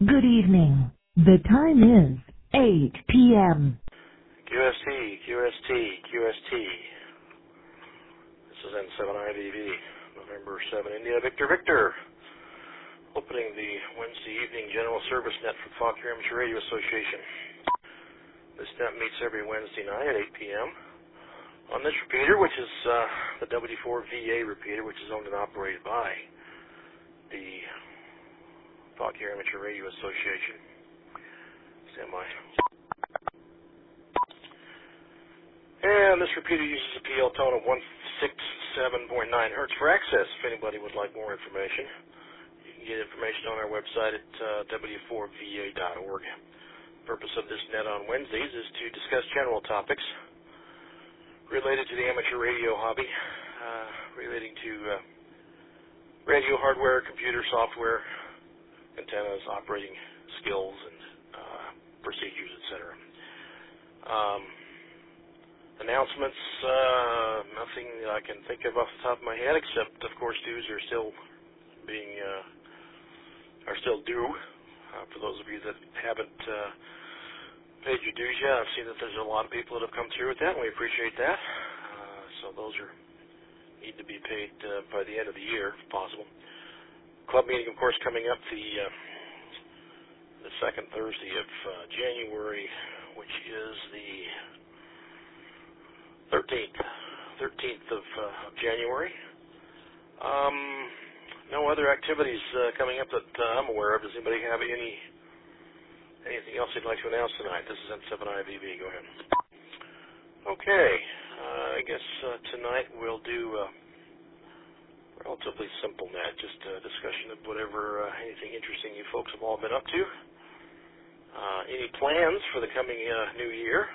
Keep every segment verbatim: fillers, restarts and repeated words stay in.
Good evening. The time is eight p m Q S T, Q S T, Q S T. This is N seven I V V, November seventh, India, Victor, Victor. Opening the Wednesday evening general service net for Fauquier Amateur Radio Association. This net meets every Wednesday night at eight p m on this repeater, which is uh, the W four V A repeater, which is owned and operated by the Fauquier Amateur Radio Association. Stand by. And this repeater uses a P L tone of one sixty-seven point nine hertz for access. If anybody would like more information, you can get information on our website at uh, W four V A dot org. The purpose of this net on Wednesdays is to discuss general topics related to the amateur radio hobby, uh, relating to uh, radio hardware, computer software, antennas, operating skills, and uh, procedures, et cetera. Um, announcements, uh, nothing that I can think of off the top of my head, except, of course, dues are still being, uh, are still due. Uh, for those of you that haven't uh, paid your dues yet, I've seen that there's a lot of people that have come through with that, and we appreciate that. Uh, so those are need to be paid uh, by the end of the year, if possible. Club meeting, of course, coming up the uh, the second Thursday of uh, January, which is the thirteenth, thirteenth of, uh, of January. Um, no other activities uh, coming up that uh, I'm aware of. Does anybody have any anything else you'd like to announce tonight? This is N seven I V V. Go ahead. Okay, uh, I guess uh, tonight we'll do. Uh, Relatively simple net, just a discussion of whatever, uh, anything interesting you folks have all been up to. Uh, any plans for the coming uh, new year?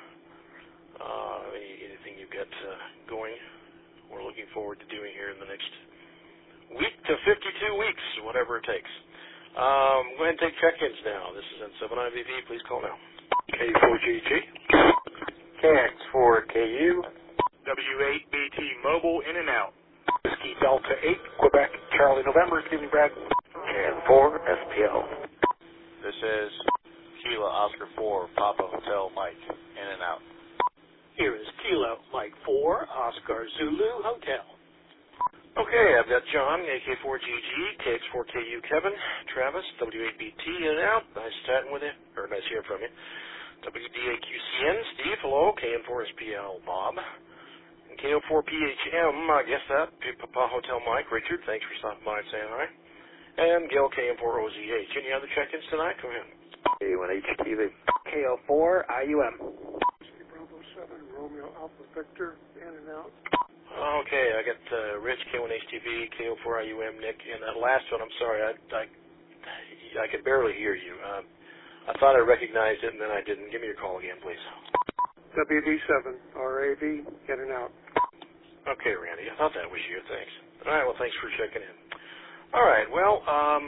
Uh, any, anything you've got uh, going or looking forward to doing here in the next week to fifty-two weeks, whatever it takes. Um, go ahead and take check-ins now. This is N seven I V V. Please call now. K four G G. K X four K U. W eight B T Mobile in and out. Whiskey Delta eight, Quebec, Charlie November. Good evening, Brad. Can four, S P L. This is Kilo Oscar four, Papa Hotel Mike, in and out. Here is Kilo Mike four, Oscar Zulu Hotel. Okay, I've got John, A K four G G, K X four K U Kevin, Travis, W eight B T in and out. Nice chatting with you, or nice hearing from you. W D A Q C N, Steve, hello. K N four S P L, Bob. K O four P H M, I guess that, Papa Hotel Mike, Richard, thanks for stopping by and saying hi. And Gil, K M four O Z H. Any other check-ins tonight? Go ahead. K one H T V. K O four I U M. Bravo seven, Romeo Alpha Victor, in and out. Okay, I got uh, Rich, K one H T V, K O four I U M, Nick, and that last one, I'm sorry, I I, I could barely hear you. Uh, I thought I recognized it, and then I didn't. Give me your call again, please. W D seven, R A V, in and out. Okay, Randy, I thought that was you. Thanks. All right, well, thanks for checking in. All right, well, um,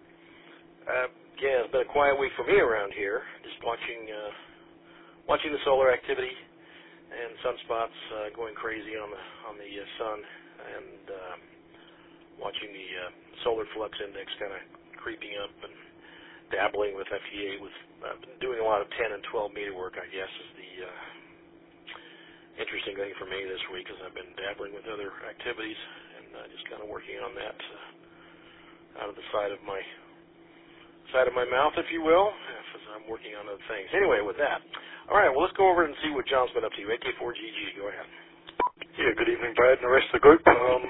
uh, yeah, it's been a quiet week for me around here, just watching uh, watching the solar activity and sunspots uh, going crazy on the on the uh, sun, and uh, watching the uh, solar flux index kind of creeping up and dabbling with F E A, with uh, doing a lot of ten and twelve meter work, I guess, is the uh, interesting thing for me this week, as I've been dabbling with other activities and uh, just kind of working on that uh, out of the side of my side of my mouth, if you will, as I'm working on other things. Anyway, with that, all right, well, let's go over and see what John's been up to. A K four G G, go ahead. Yeah, good evening, Brad, and the rest of the group. Um,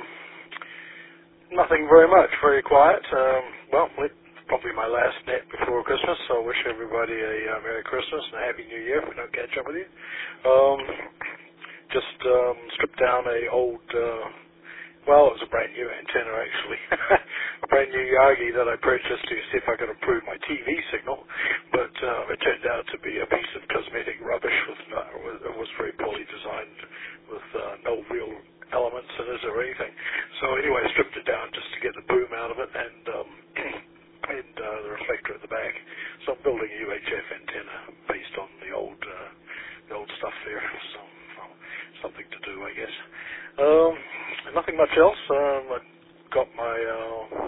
nothing very much, very quiet. Um, well, it's probably my last net before Christmas, so I wish everybody a uh, Merry Christmas and a Happy New Year if we don't catch up with you. Um, just um, stripped down a old, uh, well, it was a brand new antenna, actually. A brand new Yagi that I purchased to see if I could improve my T V signal, but uh, it turned out to be a piece of cosmetic rubbish. With not, it was very poorly designed, with uh, no real elements in it or anything. So anyway, I stripped it down just to get the boom out of it and um, and uh, the reflector at the back. So I'm building a U H F antenna based on the old uh, the old stuff there. So well, something to do, I guess. Um, nothing much else. Um, I got my uh,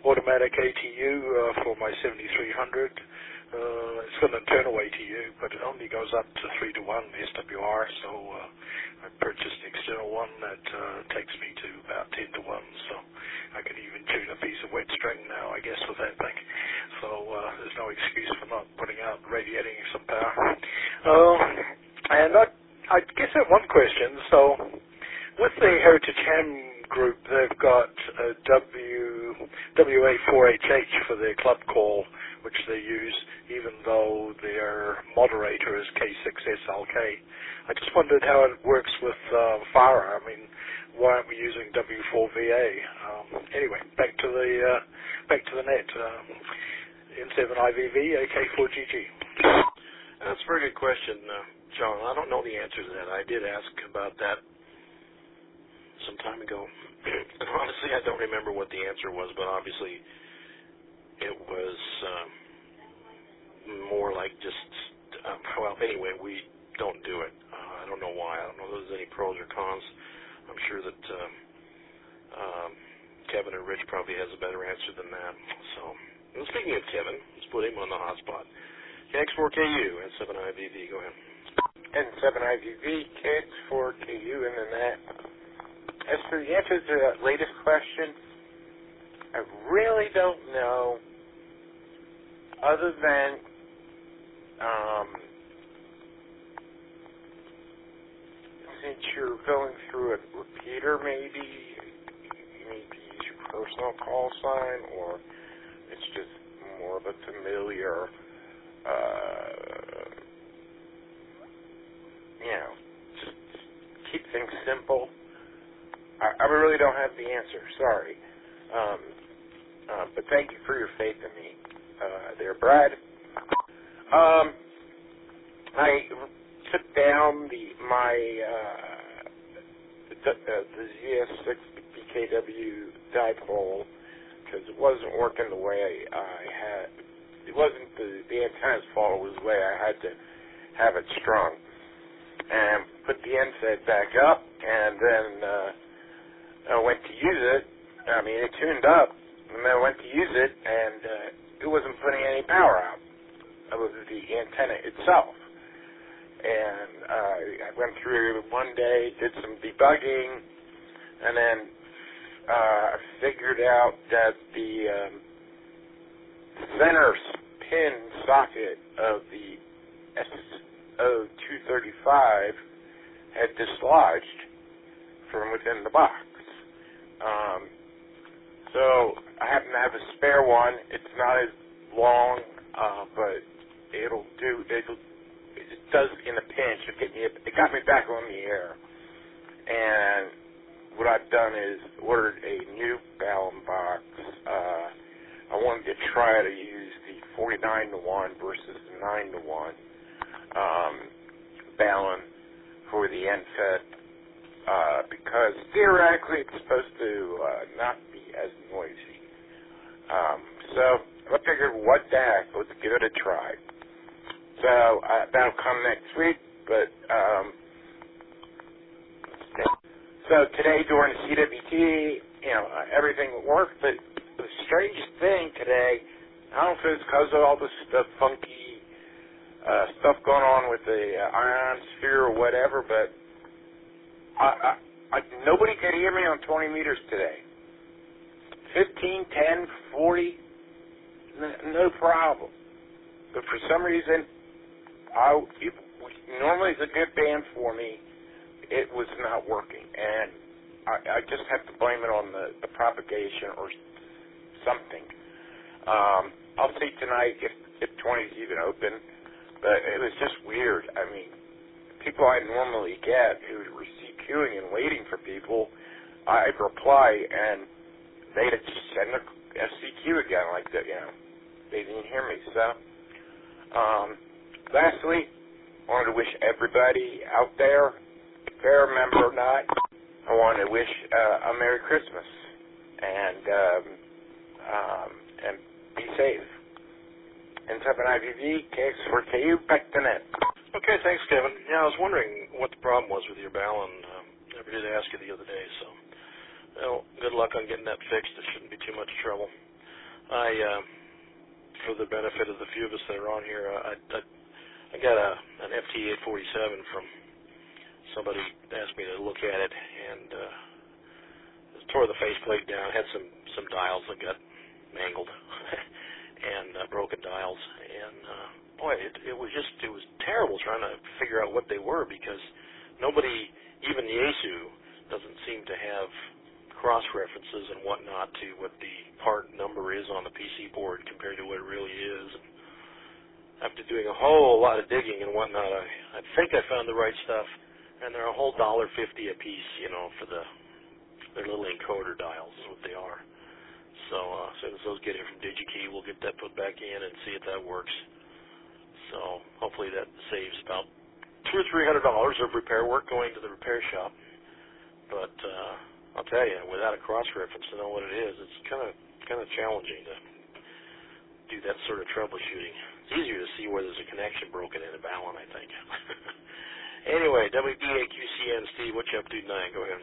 automatic A T U uh, for my seventy-three hundred. Uh, it's got an internal A T U, but it only goes up to three to one S W R, so uh, I purchased the external one that uh, takes me to about ten to one, so I can even tune a piece of wet string now, I guess, with that thing. So uh, there's no excuse for not putting out, radiating some power. Uh, and I, I guess I have one question. So with the Heritage Ham group, they've got a W, W A four H H for their club call, which they use, even though their moderator is K six S L K. I just wondered how it works with uh, FARA. I mean, why aren't we using W four V A? Um, anyway, back to the uh, back to the net. Um, N seven I V V, A K four G G. That's a very good question, uh, John. I don't know the answer to that. I did ask about that some time ago. And honestly, I don't remember what the answer was, but obviously it was um, more like just, um, well, anyway, we don't do it. Uh, I don't know why. I don't know if there's any pros or cons. I'm sure that um, um, Kevin or Rich probably has a better answer than that. So, well, speaking of Kevin, let's put him on the hotspot. K X four K U, N seven I V V, go ahead. N seven I V V, K X four K U, and then that. As for the answer to that latest question, I really don't know, other than um, since you're going through a repeater, maybe you need to use your personal call sign, or it's just more of a familiar, uh, you know, just keep things simple. I, I really don't have the answer. Sorry. Um, uh, but thank you for your faith in me uh, there, Brad. Um, I took down the my uh, the, uh, the Z S six B K W dipole because it wasn't working the way I, I had. It wasn't the, the antenna's fault. It was the way I had to have it strung. And put the N SAT back up, and then uh, I went to use it. I mean, it tuned up, and then I went to use it, and uh, it wasn't putting any power out. It was the antenna itself. And uh, I went through one day, did some debugging, and then uh, figured out that the um, center pin socket of the S O two thirty-five had dislodged from within the box. Um, so I happen to have a spare one. It's not as long, uh, but it'll do. It'll, it does in a pinch. It get me. It got me back on the air. And what I've done is ordered a new Balun box. Uh, I wanted to try to use the forty-nine to one versus the nine to one um, Balun for the N SAT. Uh, because theoretically it's supposed to uh, not be as noisy. Um, so I figured, what the heck, let's give it a try. So uh, that'll come next week, but um, so today during the C W T, you know, uh, everything worked, but the strangest thing today, I don't know if it's because of all this stuff, funky uh, stuff going on with the uh, ionosphere or whatever, but I, I, I, nobody could hear me on twenty meters today. fifteen, ten, forty, n- no problem. But for some reason, I, it, normally it's a good band for me. It was not working. And I, I just have to blame it on the, the propagation or something. Um, I'll see tonight if, if twenty is even open. But it was just weird. I mean, people I normally get who receive queuing and waiting for people, I'd reply and they'd just send a S C Q again like that, you know. They didn't hear me. So, um, lastly, I wanted to wish everybody out there, fair member or not, I want to wish uh, a Merry Christmas and um, um, and be safe. N seven I V V, K X four K U, back to net. Okay, thanks, Kevin. Yeah, I was wondering what the problem was with your Balun. Um, I never did ask you the other day, so well, good luck on getting that fixed. It shouldn't be too much trouble. I, uh, for the benefit of the few of us that are on here, I, I, I got a an F T eight forty-seven from somebody asked me to look at it, and uh, tore the faceplate down. Had some some dials that got mangled and uh, broken dials, and uh, boy, it, it was just it was terrible trying to figure out what they were, because nobody, even Yaesu, doesn't seem to have cross references and whatnot to what the part number is on the P C board compared to what it really is. And after doing a whole lot of digging and whatnot, I, I think I found the right stuff, and they're a whole dollar fifty a piece, you know, for the their little encoder dials is what they are. So uh, as soon as those get here from DigiKey, we'll get that put back in and see if that works. So hopefully that saves about two or three hundred dollars of repair work going to the repair shop. But uh, I'll tell you, without a cross reference to know what it is, it's kind of kind of challenging to do that sort of troubleshooting. It's easier to see where there's a connection broken in a balun, I think. Anyway, W D A Q C N, Steve, what you up to tonight? Go ahead.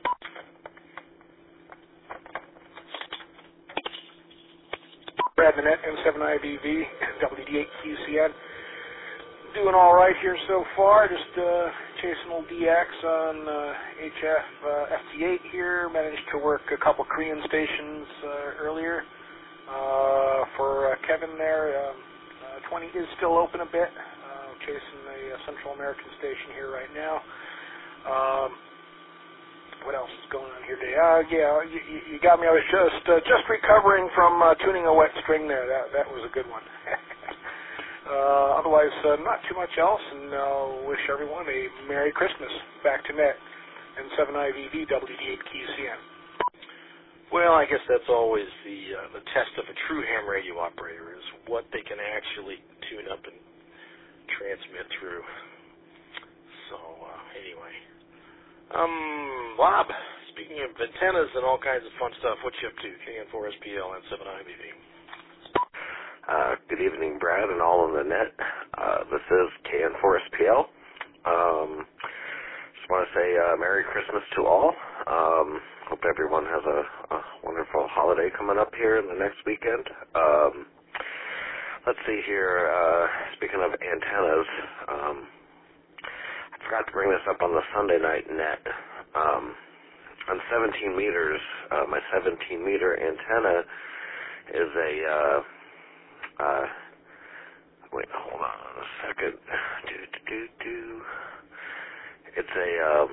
Brad Nanette, M seven I V V, W D eight Q C N. Doing all right here so far. Just uh, chasing old D X on uh, H F uh, F T eight here. Managed to work a couple Korean stations uh, earlier. Uh, for uh, Kevin there, um, uh, twenty is still open a bit. Uh, chasing the uh, Central American station here right now. Um, What else is going on here today? Uh, yeah, you, you got me. I was just uh, just recovering from uh, tuning a wet string there. That that was a good one. uh, otherwise, uh, not too much else, and uh, wish everyone a Merry Christmas. Back to net, M seven I V V, W D eight Q C N. Well, I guess that's always the uh, the test of a true ham radio operator, is what they can actually tune up and transmit through. So uh, anyway. Um, Bob, speaking of antennas and all kinds of fun stuff, what you up to? K N four S P L and seven I V V. Uh, good evening, Brad, and all on the net. Uh, this is K N four S P L. Um, just want to say uh, Merry Christmas to all. Um, hope everyone has a, a wonderful holiday coming up here in the next weekend. Um, let's see here. Uh, speaking of antennas, um, I forgot to bring this up on the Sunday night net. Um, on seventeen meters, uh, my seventeen meter antenna is a, uh, uh, wait, hold on a second. Do, do, do, do. It's a, um,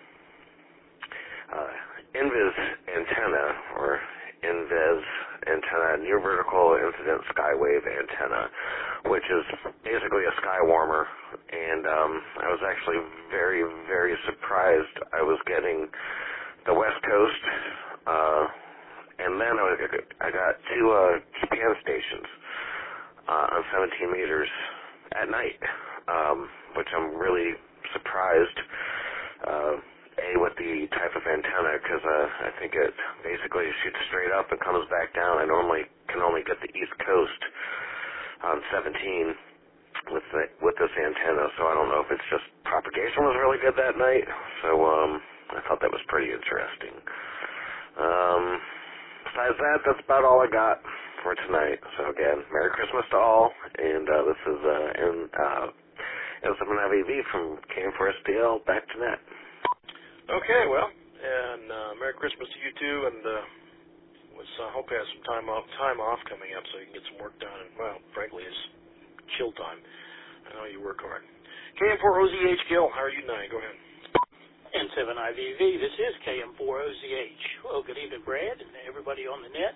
uh, Invis antenna, or Invis antenna, near vertical incident skywave antenna, which is basically a sky warmer. And um, I was actually very, very surprised I was getting the West Coast, uh, and then I, was, I got two uh, Japan stations uh, on seventeen meters at night, um, which I'm really surprised, uh, A, with the type of antenna, because uh, I think it basically shoots straight up and comes back down. I normally can only get the East Coast on seventeen with the, with this antenna, so I don't know if it's just propagation was really good that night. So um, I thought that was pretty interesting. Um, besides that, that's about all I got for tonight. So again, Merry Christmas to all, and uh, this is uh, in, uh, M seven I V V from K N four S P L, back to net. Okay, well, and uh, Merry Christmas to you too, and uh, was uh, hope you have some time off time off coming up so you can get some work done. And well, frankly, it's chill time. I know you work hard. K M four O Z H, Gil, how are you tonight? Go ahead. M seven I V V, this is K M four O Z H. Well, good evening, Brad, and everybody on the net.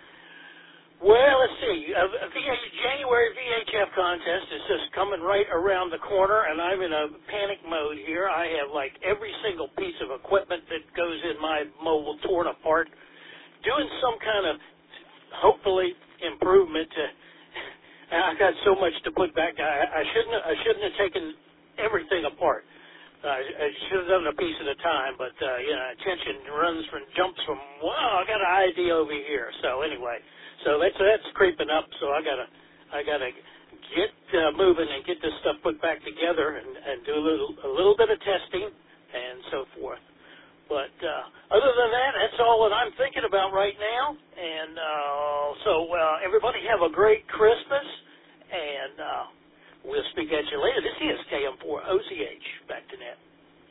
Well, let's see. Uh, V H, January V H F contest is just coming right around the corner, and I'm in a panic mode here. I have, like, every single piece of equipment that goes in my mobile torn apart, doing some kind of, hopefully, improvement to... I got so much to put back. I, I shouldn't. I shouldn't have taken everything apart. Uh, I should have done a piece at a time. But uh, you know, attention runs from jumps from. Wow, I got an idea over here. So anyway, so that's that's creeping up. So I gotta I gotta get uh, moving and get this stuff put back together and, and do a little a little bit of testing and so forth. But uh, other than that, that's all that I'm thinking about right now. And uh, so uh, everybody have a great Christmas, and uh, we'll speak at you later. This is K M four O Z H. Back to net.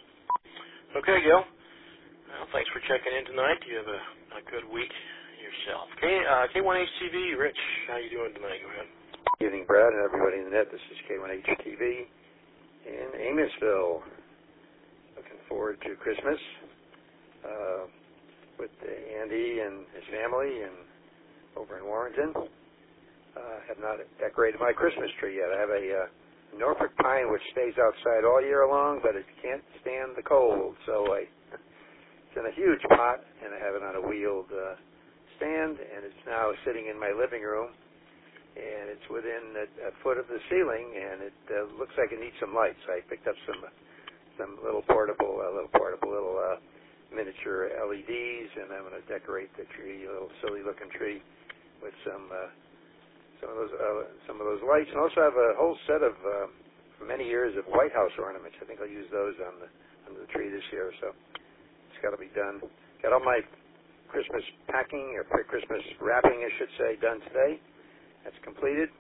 Okay, Gil. Well, thanks for checking in tonight. You have a, a good week yourself. K, uh, K one H T V, Rich, how you doing tonight? Go ahead. Good evening, Brad, and everybody in the net. This is K one H T V in Amosville. Looking forward to Christmas uh, with Andy and his family and over in Warrenton. Uh, have not decorated my Christmas tree yet. I have a uh, Norfolk pine which stays outside all year long, but it can't stand the cold, so I, it's in a huge pot, and I have it on a wheeled uh, stand, and it's now sitting in my living room, and it's within a, a foot of the ceiling, and it uh, looks like it needs some lights. I picked up some some little portable, uh, little portable, little uh, miniature L E Ds, and I'm going to decorate the tree, a little silly-looking tree, with some uh, some of those uh, some of those lights, and also have a whole set of uh, many years of White House ornaments. I think I'll use those on the on the tree this year. So it's got to be done. Got all my Christmas packing or Christmas wrapping, I should say, done today. That's completed.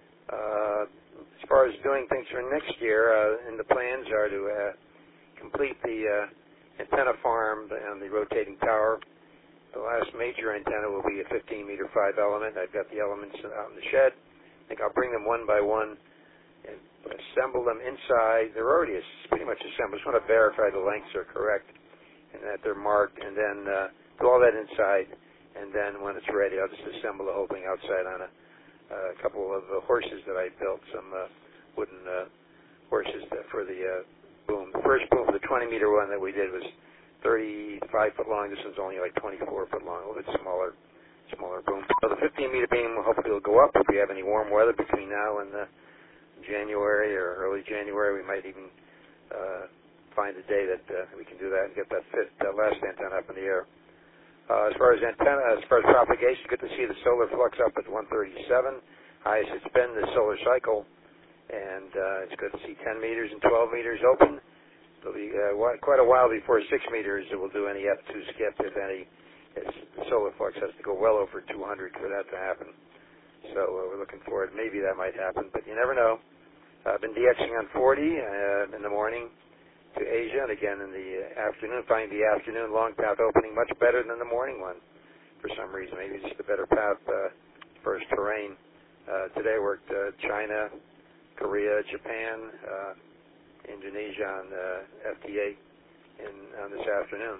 Uh, as far as doing things for next year, uh, and the plans are to uh, complete the uh, antenna farm and the rotating tower. The last major antenna will be a fifteen meter five element. I've got the elements out in the shed. I think I'll bring them one by one and assemble them inside. They're already pretty much assembled. I just want to verify the lengths are correct and that they're marked, and then uh, do all that inside. And then when it's ready, I'll just assemble the whole thing outside on a, uh, a couple of uh, horses that I built, some uh, wooden uh, horses that for the uh, boom. The first boom, the twenty meter one that we did was thirty-five foot long. This one's only like twenty-four foot long, a little bit smaller, smaller boom. So the fifteen meter beam hopefully will go up if we have any warm weather between now and uh, January or early January. We might even uh, find a day that uh, we can do that and get that fit, uh, last antenna up in the air. Uh, as far as antenna, as far as propagation, good to see the solar flux up at one thirty-seven, highest it's been this solar cycle, and uh, it's good to see ten meters and twelve meters open. It'll be uh, quite a while before six meters it will do any F two skip, if any. It's, the solar flux has to go well over two hundred for that to happen. So uh, we're looking forward. Maybe that might happen, but you never know. Uh, I've been DXing on forty uh, in the morning to Asia, and again in the afternoon. Finding the afternoon long path opening much better than the morning one for some reason. Maybe just a better path uh, for its terrain. Uh, today I worked uh, China, Korea, Japan, uh, Indonesia on uh, F T eight in, on this afternoon.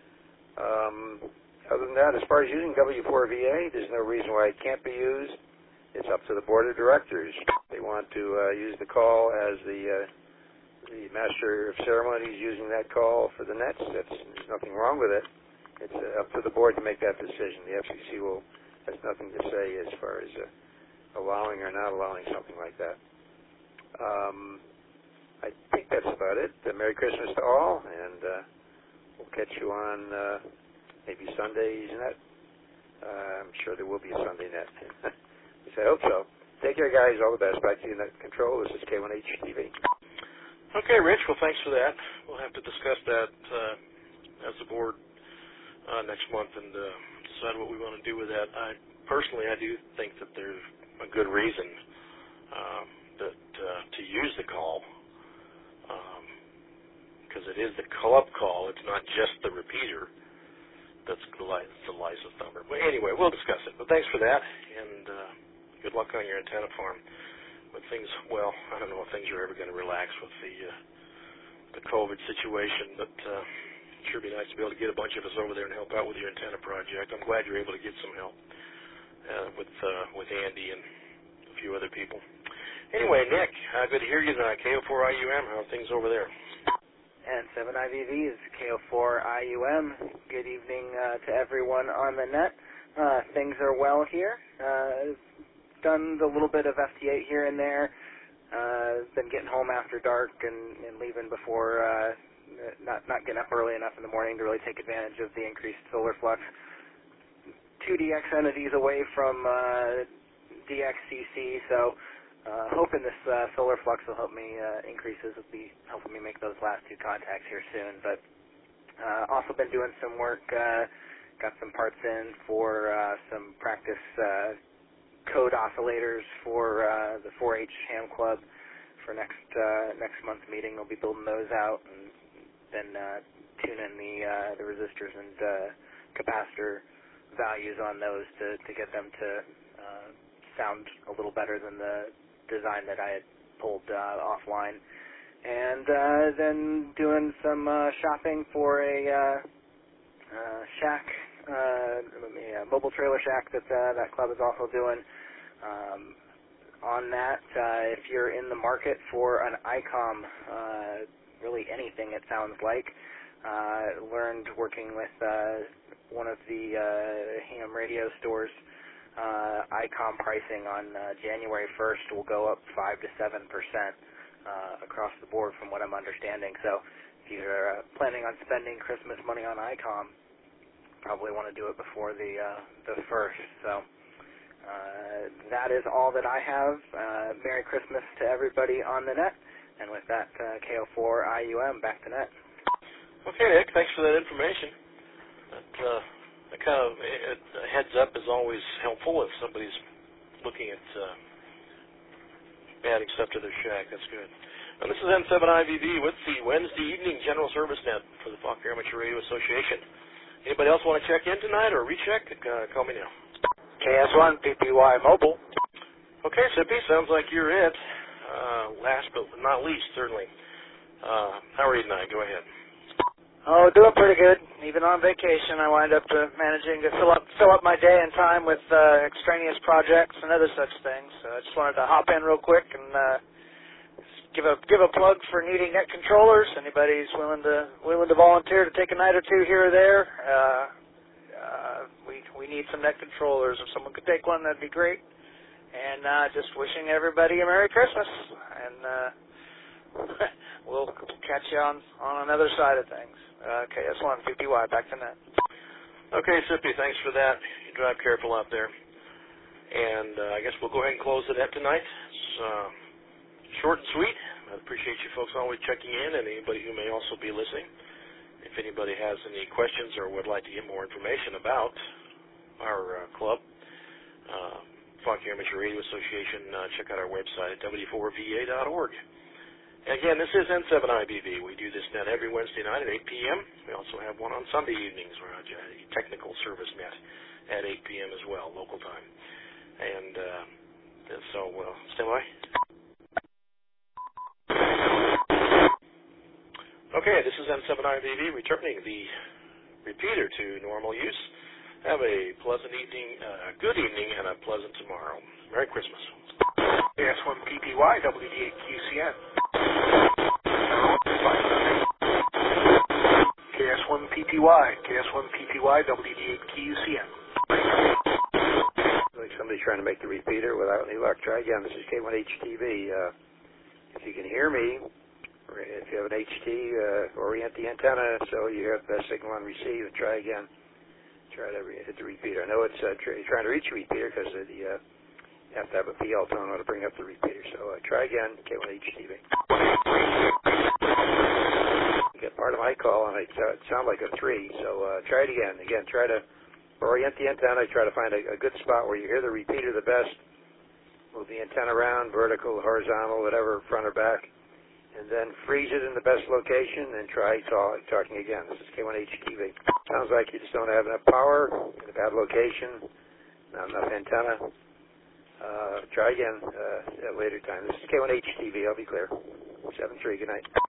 Um, other than that, as far as using W four V A, there's no reason why it can't be used. It's up to the board of directors. They want to uh, use the call as the uh, the master of ceremonies using that call for the nets. That's, there's nothing wrong with it. It's uh, up to the board to make that decision. The F C C will has nothing to say as far as uh, allowing or not allowing something like that. Um, I think that's about it. Uh, Merry Christmas to all, and uh, we'll catch you on uh, maybe Sunday's net. Uh, I'm sure there will be a Sunday net. I hope so. Take care, guys. All the best. Back to you, Net Control. This is K one H T V. Okay, Rich. Well, thanks for that. We'll have to discuss that uh, as a board uh, next month and uh, decide what we want to do with that. I personally, I do think that there's a good reason um, that uh, to use the call. Because it is the club call, it's not just the repeater that's the, li- the license number. But anyway, we'll discuss it. But thanks for that, and uh, good luck on your antenna farm. But things, well, I don't know if things are ever going to relax with the uh, the COVID situation, but uh, it sure be nice to be able to get a bunch of us over there and help out with your antenna project. I'm glad you're able to get some help uh, with uh, with Andy and a few other people. Anyway, Nick, uh, good to hear you tonight. K O four I U M, how are things over there? And seven I V V is K O four I U M. Good evening uh, to everyone on the net. Uh, things are well here. Uh, done a little bit of F T eight here and there. Uh, been getting home after dark and, and leaving before, uh, not not getting up early enough in the morning to really take advantage of the increased solar flux. Two D X entities away from uh, D X C C, so Uh, hoping this uh, solar flux will help me uh, increases will be helping me make those last two contacts here soon. But Uh, also been doing some work, uh, got some parts in for uh, some practice uh, code oscillators for uh, the four H Ham Club for next uh, next month's meeting. They'll be building those out and then uh, tune in the uh, the resistors and uh, capacitor values on those to, to get them to uh, sound a little better than the design that I had pulled uh, offline. And uh, then doing some uh, shopping for a uh, uh, shack, uh, a mobile trailer shack that uh, that club is also doing. Um, on that, uh, if you're in the market for an I COM, uh, really anything it sounds like, uh, learned working with uh, one of the uh, ham radio stores, uh, I COM pricing on uh, January first will go up five to seven percent. Uh, across the board from what I'm understanding. So if you're uh, planning on spending Christmas money on I COM, probably want to do it before the uh, the first. So uh, that is all that I have. Uh, Merry Christmas to everybody on the net. And with that, uh, K O four I U M, back to net. Okay, Nick, thanks for that information. That, uh, that kind of it, a heads up is always helpful if somebody's looking at uh, adding stuff to their shack. That's good. And this is N seven I V V with the Wednesday evening general service net for the Fauquier Amateur Radio Association. Anybody else want to check in tonight or recheck? Uh, call me now. K S one P P Y Mobile. Okay, Sippy, sounds like you're it. Uh, last but not least, certainly. Uh, how are you tonight? Go ahead. Oh, doing pretty good. Even on vacation, I wind up uh, managing to fill up fill up my day and time with uh, extraneous projects and other such things. So I just wanted to hop in real quick and uh, give a give a plug for needing net controllers. Anybody's willing to willing to volunteer to take a night or two here or there. Uh, uh, we we need some net controllers. If someone could take one, that'd be great. And uh, just wishing everybody a Merry Christmas. And uh, we'll catch you on on another side of things. Uh, K S one P P Y, back to net. Okay, Sippy, thanks for that. You drive careful out there. And uh, I guess we'll go ahead and close it at tonight. It's uh, short and sweet. I appreciate you folks always checking in and anybody who may also be listening. If anybody has any questions or would like to get more information about our uh, club, uh, Fauquier Amateur Radio Association, uh, check out our website at W four V A dot org. And again, this is N seven I V V. We do this net every Wednesday night at eight p.m. We also have one on Sunday evenings. We're on a technical service net at eight p.m. as well, local time. And, uh, and so, well, stand by. Okay, this is N seven I V V returning the repeater to normal use. Have a pleasant evening, uh, good evening, and a pleasant tomorrow. Merry Christmas. K S one P P Y, W D eight Q C N. K S one P P Y, K S one P P Y, W D eight Q C N. Like somebody trying to make the repeater without any luck. Try again. This is K one H T V. Uh, if you can hear me, or if you have an H T, uh, orient the antenna so you have the best signal on receive and try again. Try to hit the repeater. I know it's uh, tr- trying to reach the repeater because of the, uh, you have to have a P L tone to bring up the repeater. So uh, try again, K one H T V. You get part of my call, and it uh, sound like a three. So uh, try it again. Again, try to orient the antenna. Try to find a, a good spot where you hear the repeater the best. Move the antenna around, vertical, horizontal, whatever, front or back. And then freeze it in the best location and try talk, talking again. This is K one H T V. Sounds like you just don't have enough power, in a bad location, not enough antenna. Uh, try again uh, at a later time. This is K one H T V. I'll be clear. seven three. Good night.